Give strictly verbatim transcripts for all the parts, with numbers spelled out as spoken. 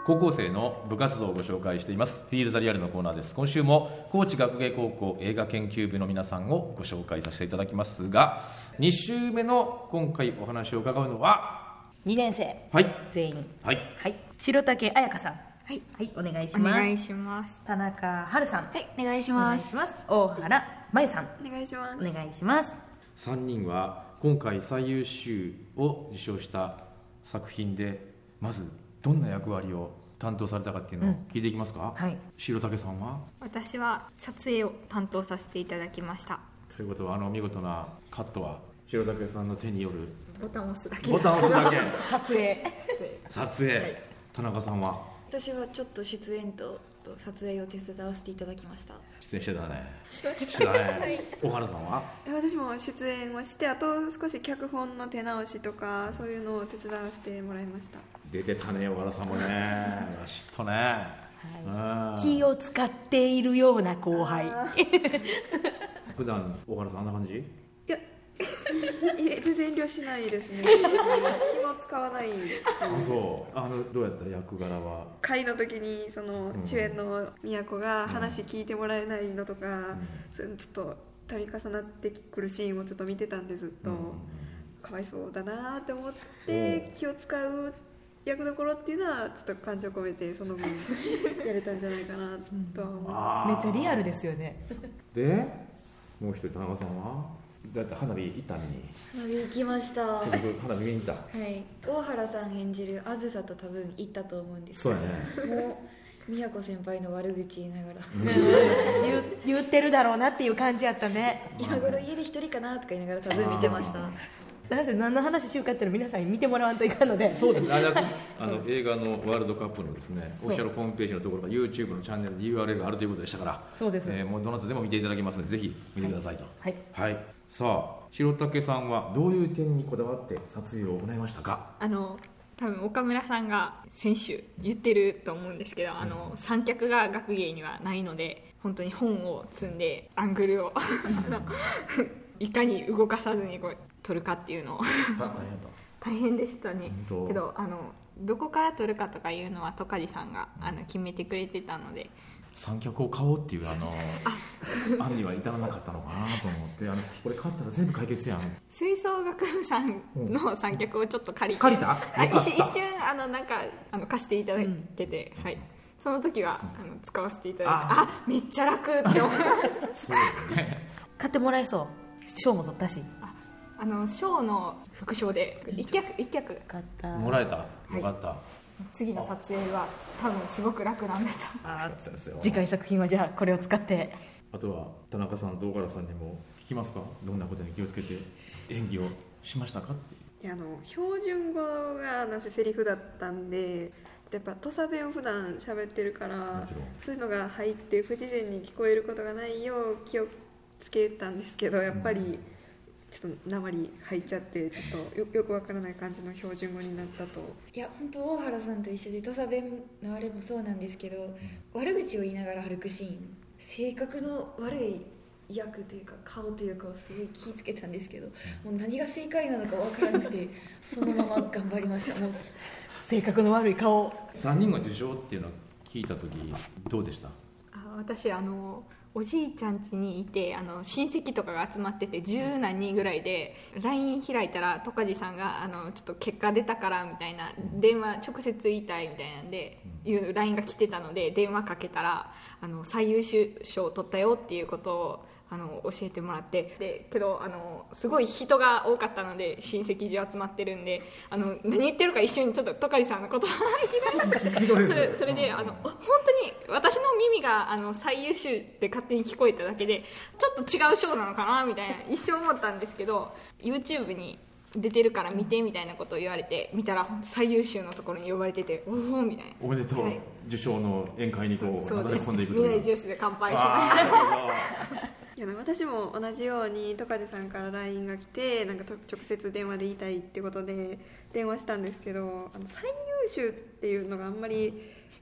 高校生の部活動をご紹介していますフィールザリアルのコーナーです。今週も高知学芸高校映画研究部の皆さんをご紹介させていただきますが、に週目の今回お話を伺うのはにねん生、 はい、 全員、 はいはい、白竹彩香さん、はい、はい、お願いします。 お願いします。 田中春さん、 はい、お願いします。 大原真由さん、 お願いします。 お願いします。 さんにんは今回最優秀を受賞した作品でまずどんな役割を担当されたかっていうのを聞いていきますか、うん、はい、白竹さんは。 私は撮影を担当させていただきました。 ということはあの見事なカットは白竹さんの手によるボタンを押すだけボタンを押すだけ撮影撮影、はい、田中さんは。 私はちょっと出演と撮影を手伝わせていただきました。 出演してたねしてたね、はい、小原さんは。 私も出演をして、あと少し脚本の手直しとかそういうのを手伝わせてもらいました。 出てたね小原さんもねらしっとね、 はい、気を使っているような後輩普段小原さんあんな感じ？ いやいや全然遠慮しないですね気も使わないし。 あ、そうあのどうやった役柄は。 会の時にその主演の宮子が話聞いてもらえないのとか、うん、そういうのちょっと度重なってくるシーンをちょっと見てたんで、ずっと、うん、かわいそうだなって思って気を使う役どころっていうのはちょっと感情込めてその分やれたんじゃないかなとは思います、 うん、めっちゃリアルですよね。 でもう一人田中さんはだって花火行ったのに。 花火行きました。 花火見に行った。 はい、大原さん演じるあずさと多分行ったと思うんですけど、 そうやね、 もう宮子先輩の悪口言いながら言, 言ってるだろうなっていう感じやったね。 今頃家で一人かなとか言いながら多分見てました。 なぜ何の話しようかっていうのを皆さんに見てもらわんといかんので。 そうですね、あの映画のワールドカップのですねオフィシャルホームページのところが YouTube のチャンネルで ユーアールエル があるということでしたから、 そうです、 えー、もうどなたでも見ていただけますのでぜひ見てくださいと。 はい、 はいはい、さあ白竹さんはどういう点にこだわって撮影を行いましたか。 あの多分岡村さんが先週言ってると思うんですけど、あの三脚が学芸にはないので本当に本を積んでアングルをいかに動かさずにこう撮るかっていうのを大変でしたね。けどあのどこから撮るかとかいうのは戸梶さんがあの決めてくれてたので、 三脚を買おうっていうあの案には至らなかったのかなと思って、あのこれ買ったら全部解決やん。 吹奏楽部さんの三脚をちょっと借りて、 借りたあ一瞬一瞬あのなんかあの貸していただいてて、うん、はい、その時はあの使わせていただいて、ああめっちゃ楽って思いましたそうね買ってもらえそう。賞も取ったし、 ああの賞の副賞で一脚一脚買ったもらえた。よかった、はい、 次の撮影は多分すごく楽なんだと。 あ次回作品はじゃあこれを使って。 あとは田中さんと大原さんにも聞きますか。どんなことに気をつけて演技をしましたかって。 いやあの標準語がなぜセリフだったんで、やっぱ土佐弁を普段喋ってるからそういうのが入って不自然に聞こえることがないよう気をつけたんですけど、やっぱりちょっと訛入っちゃってちょっと よ, よくわからない感じの標準語になったと。 いや本当大原さんと一緒で土佐弁のあれもそうなんですけど、悪口を言いながら歩くシーン、性格の悪い役というか顔というかをすごい気をつけたんですけど、もう何が正解なのかわからなくてそのまま頑張りましたもう性格の悪い顔。 さんにんが受賞っていうのを聞いた時どうでした。 あ私あのおじいちゃん家にいて、あの親戚とかが集まってて十何人ぐらいで ライン 開いたら戸梶さんがあのちょっと結果出たからみたいな電話直接言いたいみたいなんでいう ライン が来てたので、電話かけたらあの最優秀賞を取ったよっていうことをあの教えてもらって、でけどあのすごい人が多かったので親戚中集まってるんで、あの何言ってるか一瞬ちょっと戸梶さんのことは聞かなくてそれ, それであの本当に私の耳があの最優秀って勝手に聞こえただけでちょっと違う賞なのかなみたいな一瞬思ったんですけど、 YouTube に出てるから見てみたいなことを言われて見たら最優秀のところに呼ばれてて、おおみたいな、 おめでとう、はい、受賞の宴会にこうなだれ込んでいくという。 未来ジュースで乾杯しましたいや私も同じように戸梶さんから ライン が来て、なんか直接電話で言いたいってことで電話したんですけど、あの最優秀っていうのがあんまり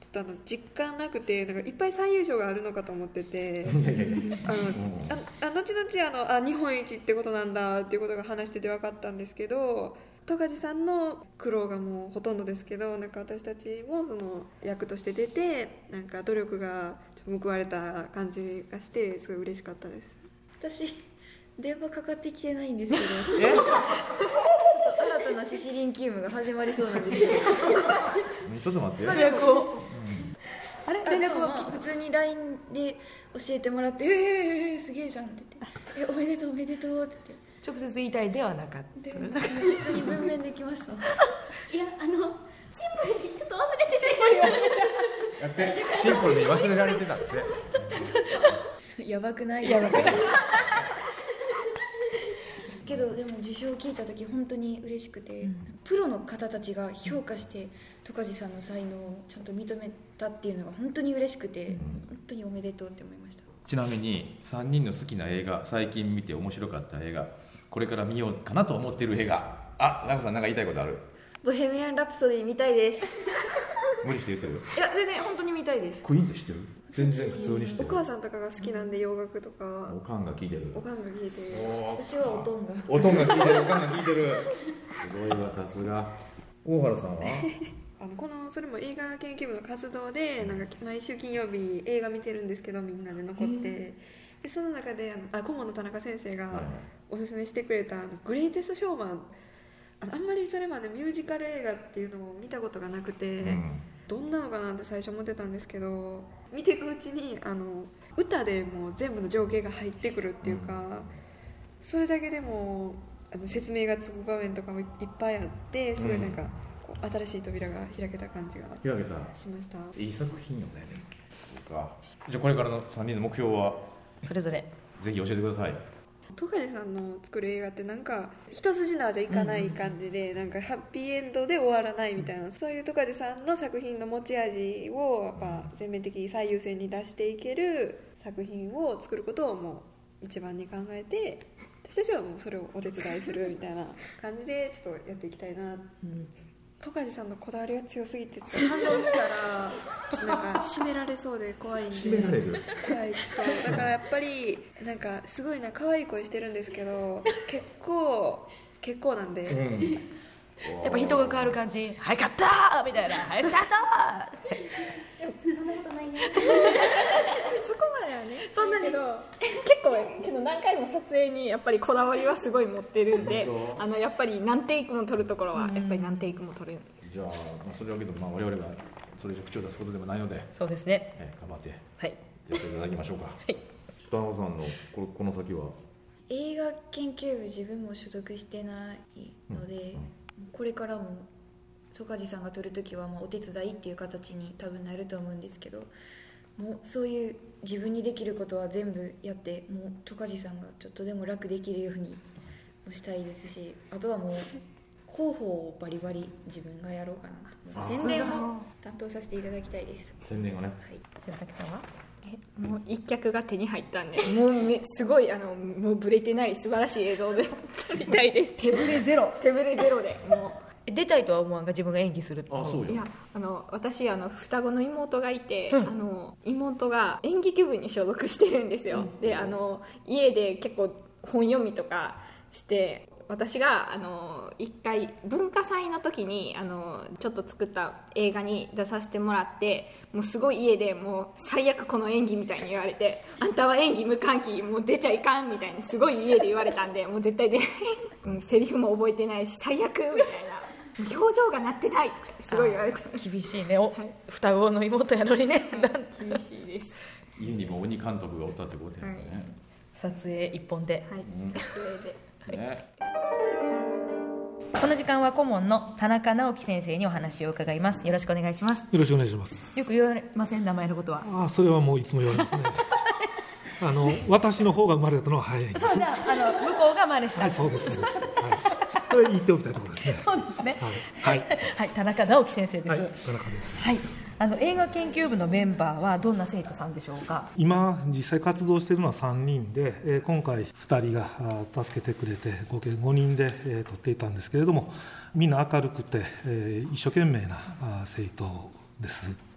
ちょっとあの実感なくて、なんかいっぱい最優勝があるのかと思っててあのああ後々あのあ日本一ってことなんだっていうことが話してて分かったんですけど、十勝さんの苦労がもうほとんどですけど、なんか私たちもその役として出て、なんか努力がちょっと報われた感じがしてすごい嬉しかったです。 私電話かかってきてないんですけどえちょっと新たなシシリン勤務が始まりそうなんですけどちょっと待って、 連絡をあれあでも連絡をまあ普通に ライン で教えてもらって「えー、すげえじゃん」って言って「えおめでとうおめでとう」って言って直接言いたいではなかったで普通に文面できましたいやあのシンプルにちょっと忘れてしやってシンプルに忘れられてたってやばくないですかけどでも受賞を聞いた時本当に嬉しくて、うん、プロの方たちが評価して十勝さんの才能をちゃんと認めたっていうのが本当に嬉しくて、うん、本当におめでとうって思いました。 ちなみにさんにんの好きな映画、最近見て面白かった映画、これから見ようかなと思っている映画、あ、ナコさん何か言いたいことある？ ボヘミアン・ラプソディ見たいです無理して言ってる？ いや全然本当に見たいです。 クイーンって知ってる？全然普通に知ってる。 お母さんとかが好きなんで洋楽とかおかんが聞いてる。 おかんが聞いてる。 うちはおとんがおとんが聞いてる、おかんが聞いてる。すごいわ、さすが。大原さんはあのこのそれも映画研究部の活動でなんか毎週金曜日映画見てるんですけど、みんなで残ってでその中であのあ顧問の田中先生がおすすめしてくれたあのグレイテストショーマン、あのあんまりそれまでミュージカル映画っていうのを見たことがなくて、うん、どんなのかなって最初思ってたんですけど、見ていくうちにあの歌でもう全部の情景が入ってくるっていうか、うん、それだけでもあの説明がつく場面とかもいっぱいあって、すごいなんか、うん、こう新しい扉が開けた感じがしました。 いい作品よね。そうか。じゃあこれからのさんにんの目標はそれぞれぜひ教えてください。 十勝さんの作る映画ってなんか一筋縄じゃいかない感じで、なんかハッピーエンドで終わらないみたいな、そういう十勝さんの作品の持ち味をやっぱ全面的に最優先に出していける作品を作ることをもう一番に考えて、私たちはもうそれをお手伝いするみたいな感じでちょっとやっていきたいな。十勝さんのこだわりが強すぎてちょっと反応したらちょっとなんか締められそうで怖いんで。 締められる。 はい、ちょっとだからやっぱりなんかすごいな可愛い声してるんですけど結構結構なんで、うん、 やっぱ人が変わる感じ、はい勝ったみたいな、はいスタートそんなことないねそこまではねそんなに結構けど何回も撮影にやっぱりこだわりはすごい持ってるんで、あのやっぱり何テイクも撮るところはやっぱり何テイクも撮る。 じゃあ、まあ、それだけど、まあ、我々がそれ以上口を出すことでもないので、 そうですね、 え頑張ってはいやっていただきましょうか。はい、田中さんのここの先は映画研究部自分も所属してないので、うんうん、これからも十勝さんが撮るときはまあお手伝いっていう形に多分なると思うんですけど、もうそういう自分にできることは全部やって、もう十勝さんがちょっとでも楽できるようにしたいですし、あとはもう広報をバリバリ自分がやろうかなと、宣伝も担当させていただきたいです。 宣伝がね、はい、 寺崎さんはえもう一脚が手に入ったんで、もうめすごいあのもうブレてない素晴らしい映像で撮りたいです。 手ぶれゼロ手ぶれゼロでもう出たいとは思わんが、自分が演技する。 あ、そうよ。 いやあの私あの双子の妹がいて、うん、あの妹が演劇部に所属してるんですよ、うん、であの家で結構本読みとかして、私があの一回文化祭の時にあのちょっと作った映画に出させてもらって、もうすごい家でもう最悪この演技みたいに言われて、あんたは演技無関係、もう出ちゃいかんみたいにすごい家で言われたんで、もう絶対出ない、うん、セリフも覚えてないし最悪みたいな、表情がなってないとかすごい言われて、 厳しいね、お、はい、双子の妹やのにね、 厳しいです。 家にも鬼監督がおったってことやね、はい、 撮影一本で、 はい、うん、撮影で、はい、ね、 この時間は顧問の田中直樹先生にお話を伺います。よろしくお願いします。 よろしくお願いします。 よく言われません、名前のことは。 ああ、それはもういつも言われますねあの私の方が生まれたのは早いです。 そうじゃあ、あの向こうが真似した、 はい、そうです、そうです、はい、それ言っておきたいところですね。 そうですね、 はい、はいはい、田中直樹先生です。 はい、田中です。 はい、あの映画研究部のメンバーはどんな生徒さんでしょうか。 今実際活動しているのはさんにんで、えー、今回ふたりが助けてくれて合計ごにんで、えー、撮っていたんですけれども、みんな明るくて、えー、一生懸命な生徒です。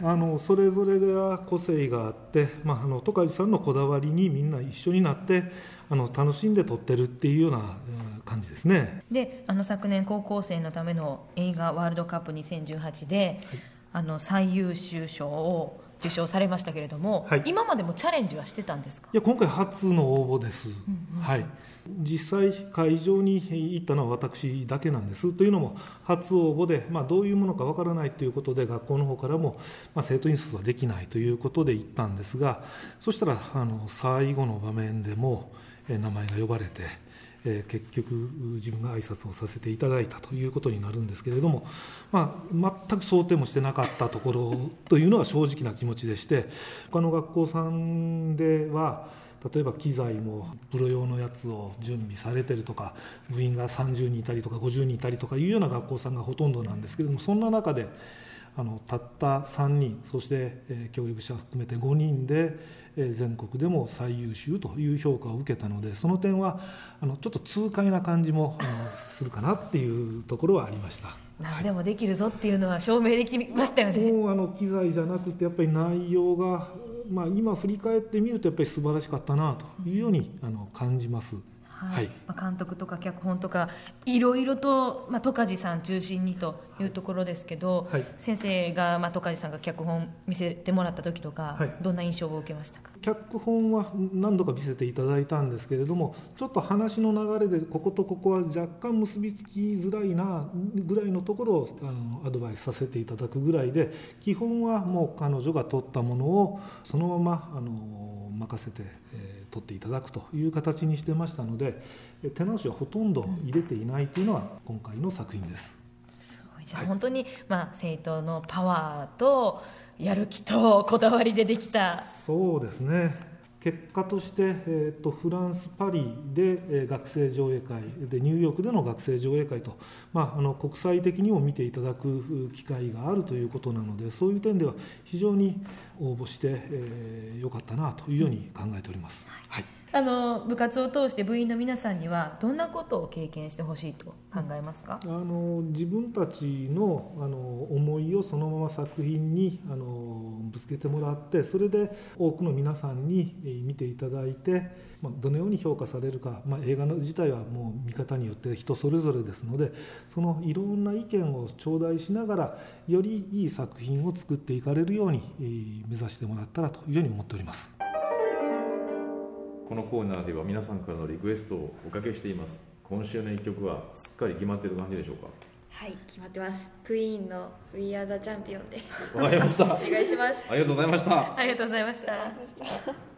あのそれぞれが個性があって、まあ、あの十梶さんのこだわりにみんな一緒になってあの楽しんで撮ってるっていうような感じですね。 であの昨年高校生のための映画ワールドカップにせんじゅうはちで、はい、あの最優秀賞を受賞されましたけれども、はい、今までもチャレンジはしてたんですか？ いや今回初の応募です、うんうん、はい、実際会場に行ったのは私だけなんです。というのも初応募で、まあ、どういうものかわからないということで学校の方からも、まあ、生徒引率はできないということで行ったんですが、そしたらあの最後の場面でもえ名前が呼ばれて、えー、結局自分が挨拶をさせていただいたということになるんですけれども、まあ、全く想定もしてなかったところというのは正直な気持ちでして、他の学校さんでは例えば機材もプロ用のやつを準備されてるとか、部員がさんじゅうにんいたりとかごじゅうにんいたりとかいうような学校さんがほとんどなんですけれども、そんな中であのたったさんにん、そして、えー、協力者含めてごにんで、えー、全国でも最優秀という評価を受けたので、その点はあのちょっと痛快な感じもあのするかなっていうところはありました。 何でもできるぞっていうのは証明できましたよね。 もうあの機材じゃなくてやっぱり内容が、まあ、今振り返ってみるとやっぱり素晴らしかったなというようにあの感じます。 はい、まあ、監督とか脚本とかいろいろと、まあ、十梶さん中心にというところですけど、はい、先生が、まあ、十梶さんが脚本見せてもらった時とか、はい、どんな印象を受けましたか？ 脚本は何度か見せていただいたんですけれども、ちょっと話の流れでこことここは若干結びつきづらいなぐらいのところをあのアドバイスさせていただくぐらいで、基本はもう彼女が撮ったものをそのままあの任せて、えー、撮っていただくという形にしてましたので、手直しはほとんど入れていないというのは今回の作品です。 すごい、じゃあ本当に、はい、まあ、生徒のパワーとやる気とこだわりでできた。 そうですね。結果として、えー、とフランス・パリで、えー、学生上映会で、ニューヨークでの学生上映会と、まあ、あの国際的にも見ていただく機会があるということなので、そういう点では非常に応募して、えー、よかったなというように考えております。はい、 あの部活を通して部員の皆さんにはどんなことを経験してほしいと考えますか？ あの自分たち の, あの思いをそのまま作品にあのぶつけてもらって、それで多くの皆さんに見ていただいて、まあ、どのように評価されるか、まあ、映画の自体はもう見方によって人それぞれですので、そのいろんな意見を頂戴しながらよりいい作品を作っていかれるように目指してもらったらというように思っております。 このコーナーでは皆さんからのリクエストをおかけしています。今週のいっきょくはすっかり決まっている感じでしょうか？ はい、決まってます。クイーンの We Are the Champion でわかりました。 お願いします。 ありがとうございました。 ありがとうございました。